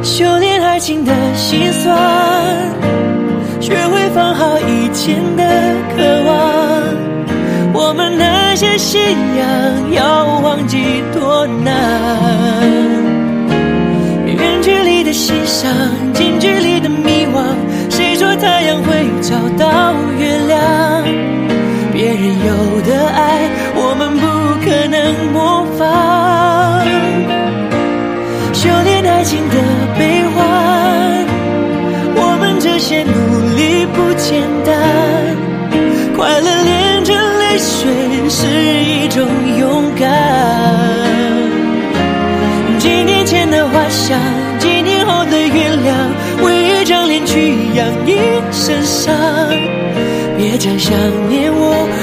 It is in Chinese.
修炼爱情的心酸，学会放好以前的渴望。我们那些信仰要忘记多难，远距离的欣赏，近距离的迷惘，谁说太阳会找到月亮？别人有的爱我们不可能模仿，修炼爱情的悲欢，我们这些努力不简单，快乐连着泪水是一种勇敢。几年前的花香，几年后的原谅，为一张脸去养一身伤。别再想念我，